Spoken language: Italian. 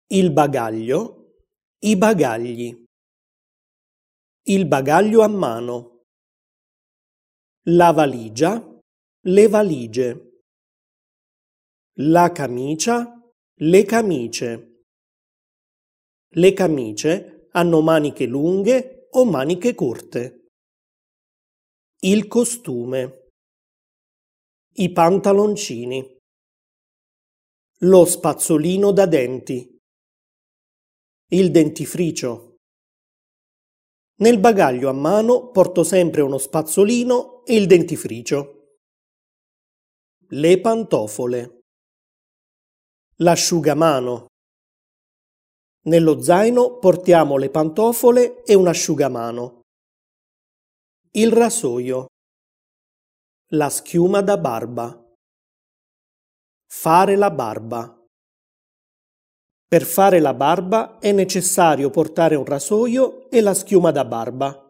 il bagaglio, i bagagli, il bagaglio a mano, la valigia, le valigie, la camicia, le camicie. Le camicie hanno maniche lunghe o maniche corte. Il costume, i pantaloncini, lo spazzolino da denti, il dentifricio. Nel bagaglio a mano porto sempre uno spazzolino e il dentifricio. Le pantofole, l'asciugamano. Nello zaino portiamo le pantofole e un asciugamano. Il rasoio, la schiuma da barba. Fare la barba. Per fare la barba è necessario portare un rasoio e la schiuma da barba.